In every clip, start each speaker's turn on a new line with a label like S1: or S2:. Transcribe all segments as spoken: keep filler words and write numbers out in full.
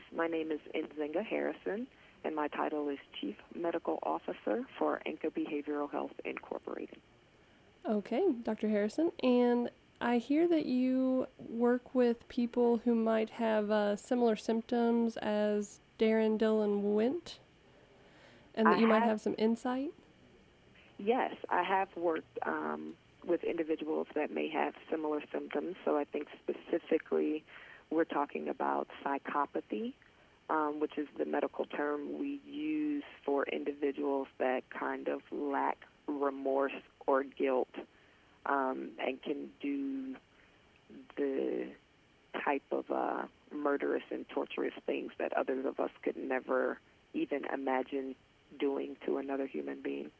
S1: My name is Nzinga Harrison, and my title is Chief Medical Officer for Anchor Behavioral Health Incorporated.
S2: Okay, Doctor Harrison, and I hear that you work with people who might have uh, similar symptoms as Darren Dillon Wint, and
S1: I
S2: that you might
S1: have,
S2: have some insight.
S1: yes, I have worked um, with individuals that may have similar symptoms, so I think specifically we're talking about psychopathy, um, which is the medical term we use for individuals that kind of lack remorse or guilt um, and can do the type of uh, murderous and torturous things that others of us could never even imagine doing to another human being.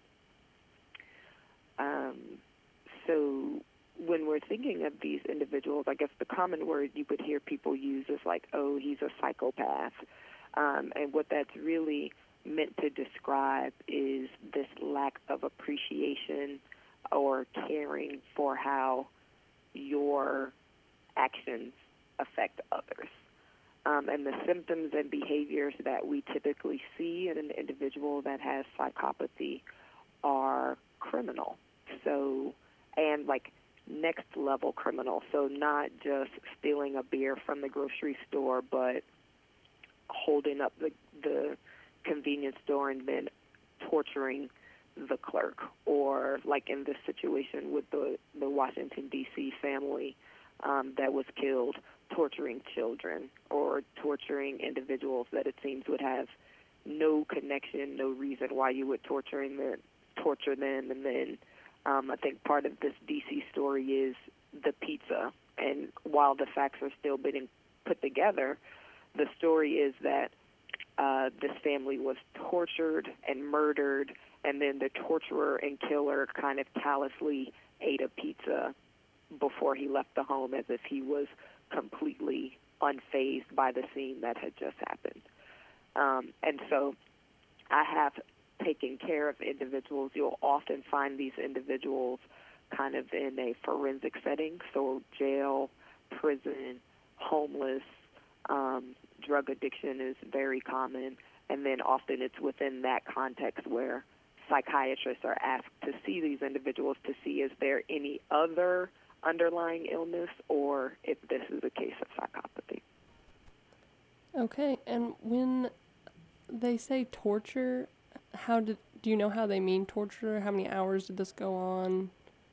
S1: Um, so when we're thinking of these individuals, I guess the common word you would hear people use is like, oh, he's a psychopath. Um, and what that's really meant to describe is this lack of appreciation or caring for how your actions affect others. Um, and the symptoms and behaviors that we typically see in an individual that has psychopathy are criminal. So, and like next level criminal. So not just stealing a beer from the grocery store, but holding up the, the convenience store and then torturing the clerk, or like in this situation with the, the Washington, D C family um, that was killed, torturing children or torturing individuals that it seems would have no connection, no reason why you would torture them, torture them. And then um, I think part of this D C story is the pizza. And while the facts are still being put together, the story is that uh, this family was tortured and murdered, and then the torturer and killer kind of callously ate a pizza before he left the home, as if he was completely unfazed by the scene that had just happened. Um, and so I have taken care of individuals. You'll often find these individuals kind of in a forensic setting, so jail, prison, homeless, um, drug addiction is very common, and then often it's within that context where psychiatrists are asked to see these individuals to see is there any other underlying illness or if this is a case of psychopathy.
S2: Okay, and when they say torture, how did do you know how they mean torture? How many hours did this go on?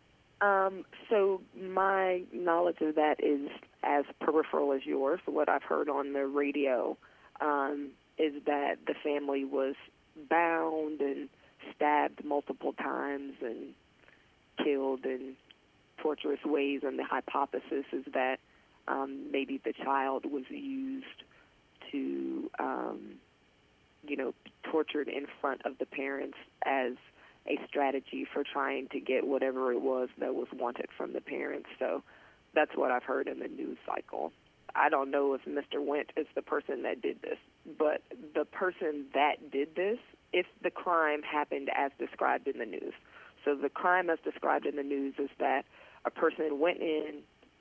S1: Um, so my knowledge of that is as peripheral as yours. What I've heard on the radio um, is that the family was bound and stabbed multiple times and killed in torturous ways, and the hypothesis is that um, maybe the child was used to, um, you know, tortured in front of the parents as a strategy for trying to get whatever it was that was wanted from the parents. So that's what I've heard in the news cycle. I don't know if Mister Wint is the person that did this, but the person that did this, if the crime happened as described in the news. So the crime as described in the news is that a person went in,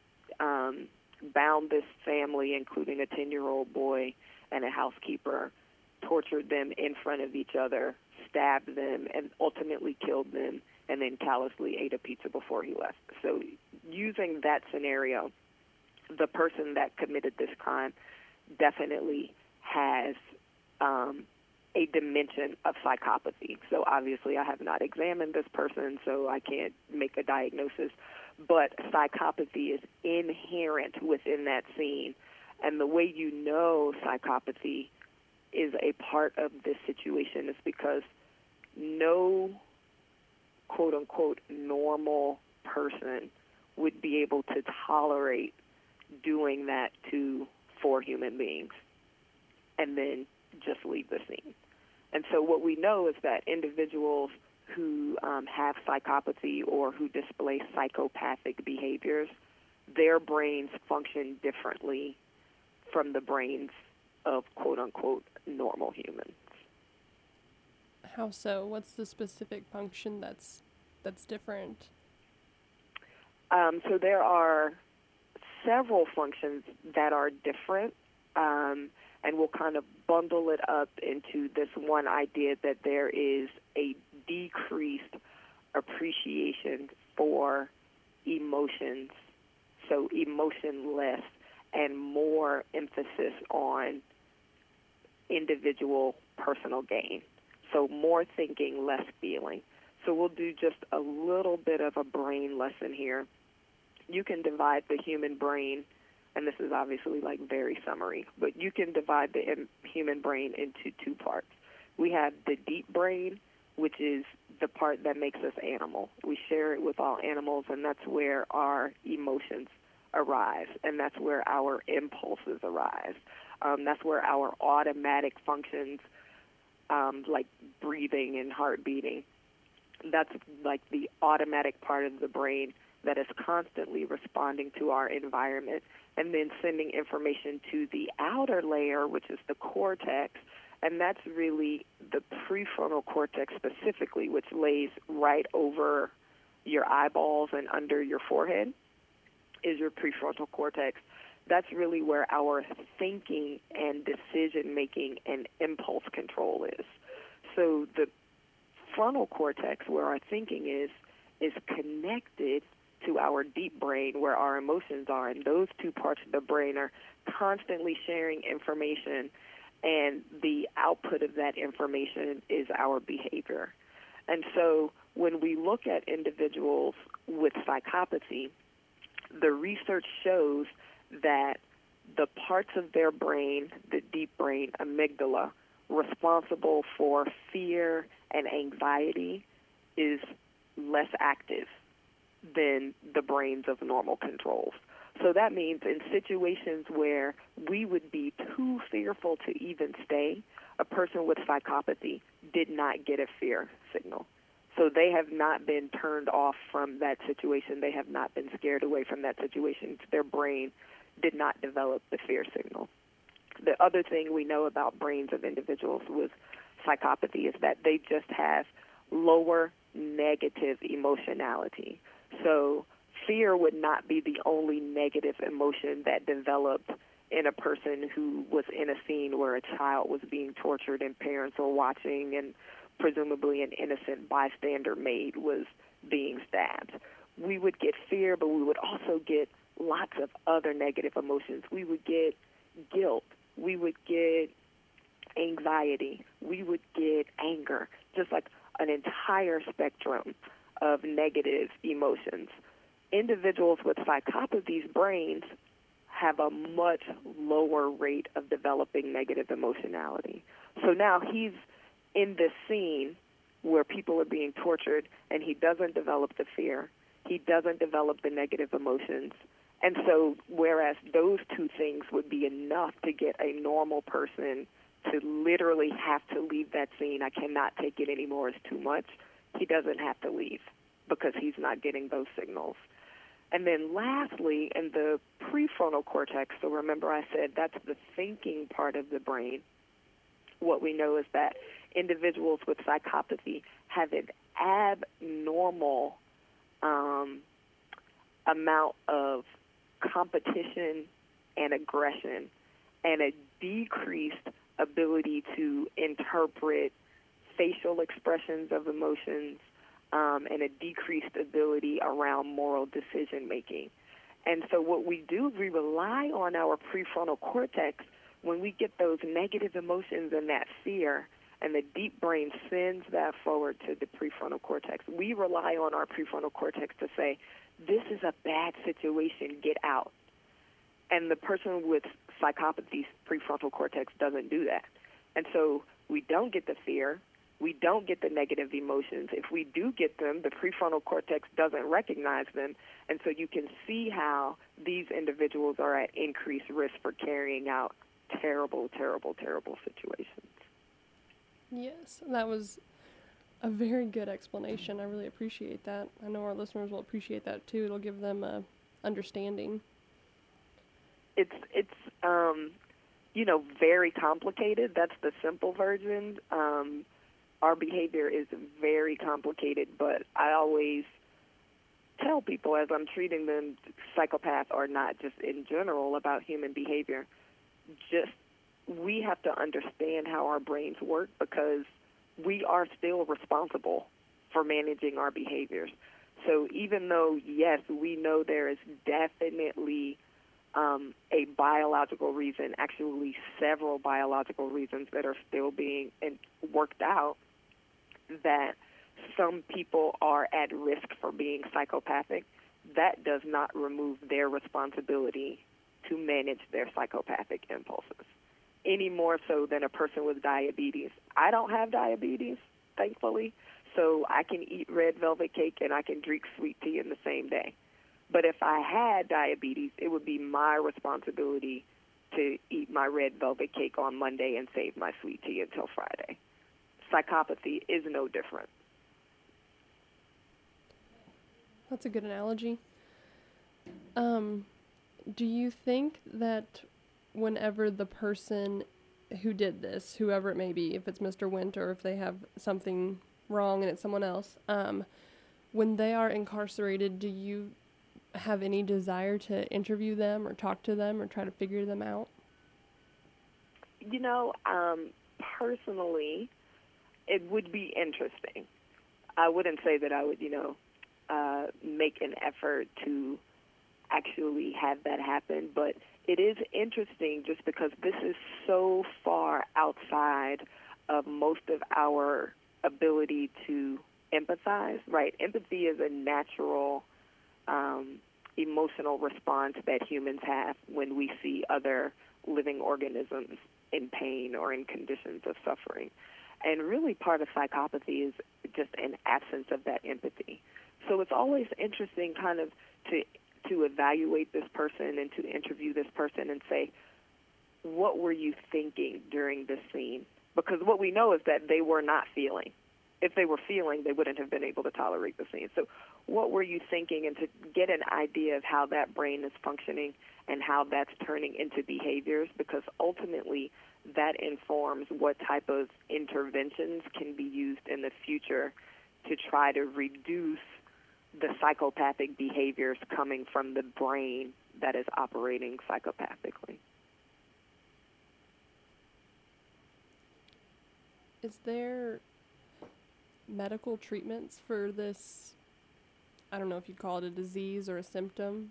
S1: um, bound this family, including a ten-year-old boy and a housekeeper, tortured them in front of each other, stabbed them, and ultimately killed them, and then callously ate a pizza before he left. So using that scenario, the person that committed this crime definitely has um, a dimension of psychopathy. So obviously I have not examined this person, so I can't make a diagnosis, but psychopathy is inherent within that scene. And the way you know psychopathy is a part of this situation is because no quote-unquote normal person would be able to tolerate doing that to four human beings and then just leave the scene. And so what we know is that individuals who um, have psychopathy or who display psychopathic behaviors, their brains function differently from the brains of quote-unquote normal humans.
S2: How so? What's the specific function that's that's different?
S1: Um, so there are several functions that are different. Um, and we'll kind of bundle it up into this one idea that there is a decreased appreciation for emotions, so emotionless, and more emphasis on individual personal gain. So more thinking, less feeling. So we'll do just a little bit of a brain lesson here. You can divide the human brain, and this is obviously like very summary, but you can divide the human brain into two parts. We have the deep brain, which is the part that makes us animal. We share it with all animals, and that's where our emotions arise, and that's where our impulses arise. Um, that's where our automatic functions, um, like breathing and heart beating, that's like the automatic part of the brain that is constantly responding to our environment and then sending information to the outer layer, which is the cortex, and that's really the prefrontal cortex specifically, which lays right over your eyeballs and under your forehead, is your prefrontal cortex. That's really where our thinking and decision-making and impulse control is. So the frontal cortex, where our thinking is, is connected to our deep brain, where our emotions are, and those two parts of the brain are constantly sharing information, and the output of that information is our behavior. And so when we look at individuals with psychopathy, the research shows that the parts of their brain, the deep brain, amygdala, responsible for fear and anxiety is less active than the brains of normal controls. So that means in situations where we would be too fearful to even stay, a person with psychopathy did not get a fear signal. So they have not been turned off from that situation. They have not been scared away from that situation. Their brain did not develop the fear signal. The other thing we know about brains of individuals with psychopathy is that they just have lower negative emotionality. So fear would not be the only negative emotion that developed in a person who was in a scene where a child was being tortured and parents were watching and presumably an innocent bystander maid was being stabbed. We would get fear, but we would also get lots of other negative emotions. We would get guilt. We would get anxiety. We would get anger, just like an entire spectrum of negative emotions. Individuals with psychopathy's brains have a much lower rate of developing negative emotionality. So now he's in this scene where people are being tortured, and he doesn't develop the fear. He doesn't develop the negative emotions. And so whereas those two things would be enough to get a normal person to literally have to leave that scene, I cannot take it anymore, it's too much, he doesn't have to leave because he's not getting those signals. And then lastly, in the prefrontal cortex, so remember I said that's the thinking part of the brain, what we know is that individuals with psychopathy have an abnormal um, amount of competition and aggression and a decreased ability to interpret facial expressions of emotions um, and a decreased ability around moral decision-making. And so what we do is we rely on our prefrontal cortex when we get those negative emotions and that fear, and the deep brain sends that forward to the prefrontal cortex. We rely on our prefrontal cortex to say, this is a bad situation, get out. And the person with psychopathy's prefrontal cortex doesn't do that. And so we don't get the fear, we don't get the negative emotions. If we do get them, the prefrontal cortex doesn't recognize them. And so you can see how these individuals are at increased risk for carrying out terrible, terrible, terrible situations.
S2: Yes, that was a very good explanation. I really appreciate that. I know our listeners will appreciate that too. It'll give them a understanding.
S1: It's it's um, you know, very complicated. That's the simple version. Um, our behavior is very complicated, but I always tell people as I'm treating them, psychopath or not, just in general about human behavior, just we have to understand how our brains work because we are still responsible for managing our behaviors. So even though, yes, we know there is definitely um, a biological reason, actually several biological reasons that are still being worked out, that some people are at risk for being psychopathic, that does not remove their responsibility to manage their psychopathic impulses, any more so than a person with diabetes. I don't have diabetes, thankfully, so I can eat red velvet cake and I can drink sweet tea in the same day. But if I had diabetes, it would be my responsibility to eat my red velvet cake on Monday and save my sweet tea until Friday. Psychopathy is no different.
S2: That's a good analogy. Um, do you think that whenever the person who did this, whoever it may be, if it's Mister Wint or if they have something wrong and it's someone else, um, when they are incarcerated, do you have any desire to interview them or talk to them or try to figure them out?
S1: You know, um, personally, it would be interesting. I wouldn't say that I would, you know, uh, make an effort to actually have that happen, but it is interesting just because this is so far outside of most of our ability to empathize, right? Empathy is a natural um, emotional response that humans have when we see other living organisms in pain or in conditions of suffering. And really part of psychopathy is just an absence of that empathy. So it's always interesting kind of to to evaluate this person and to interview this person and say, what were you thinking during this scene? Because what we know is that they were not feeling. If they were feeling, they wouldn't have been able to tolerate the scene. So what were you thinking? And to get an idea of how that brain is functioning and how that's turning into behaviors, because ultimately that informs what type of interventions can be used in the future to try to reduce the psychopathic behaviors coming from the brain that is operating psychopathically.
S2: Is there medical treatments for this? I don't know if you'd call it a disease or a symptom.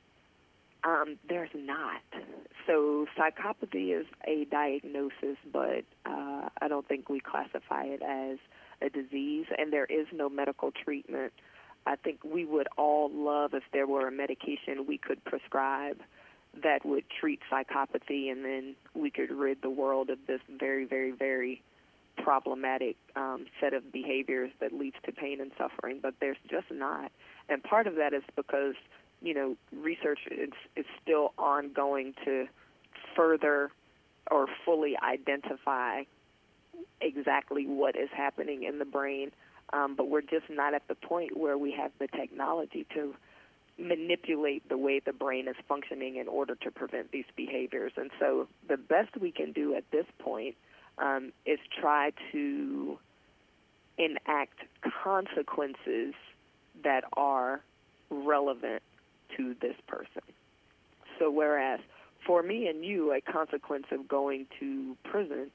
S1: Um, there's not. So psychopathy is a diagnosis, but uh, I don't think we classify it as a disease, and there is no medical treatment. I think we would all love if there were a medication we could prescribe that would treat psychopathy, and then we could rid the world of this very, very, very problematic um, set of behaviors that leads to pain and suffering, but there's just not. And part of that is because, you know, research is, is still ongoing to further or fully identify exactly what is happening in the brain, um, but we're just not at the point where we have the technology to manipulate the way the brain is functioning in order to prevent these behaviors. And so the best we can do at this point um, is try to enact consequences that are relevant to this person. So whereas for me and you, a consequence of going to prison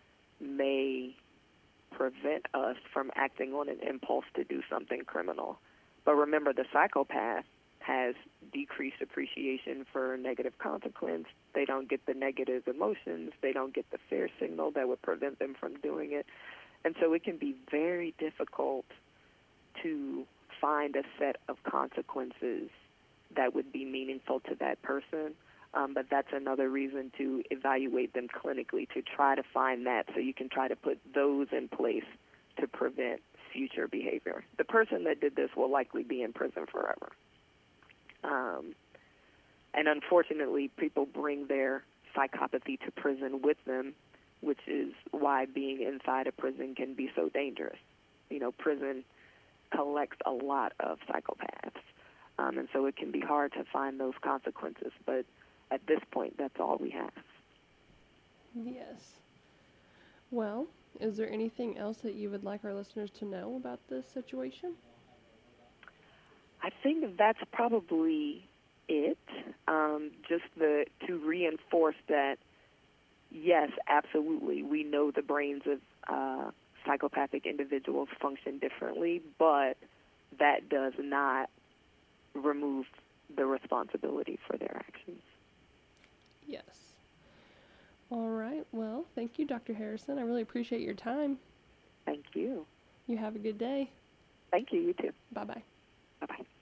S1: may prevent us from acting on an impulse to do something criminal. But remember, the psychopath has decreased appreciation for negative consequence. They don't get the negative emotions. They don't get the fear signal that would prevent them from doing it. And so it can be very difficult to find a set of consequences that would be meaningful to that person. Um, but that's another reason to evaluate them clinically, to try to find that so you can try to put those in place to prevent future behavior. The person that did this will likely be in prison forever. Um, and unfortunately, people bring their psychopathy to prison with them, which is why being inside a prison can be so dangerous. You know, prison collects a lot of psychopaths, um, and so it can be hard to find those consequences. But at this point, that's all we have.
S2: Yes. Well, is there anything else that you would like our listeners to know about this situation?
S1: I think that's probably it. Um, just the to reinforce that yes, absolutely. We know the brains of uh, psychopathic individuals function differently, but that does not remove the responsibility for their actions.
S2: Yes. All right. Well, thank you, Doctor Harrison. I really appreciate your time.
S1: Thank you.
S2: You have a good day.
S1: Thank you. You too.
S2: Bye-bye.
S1: Bye-bye.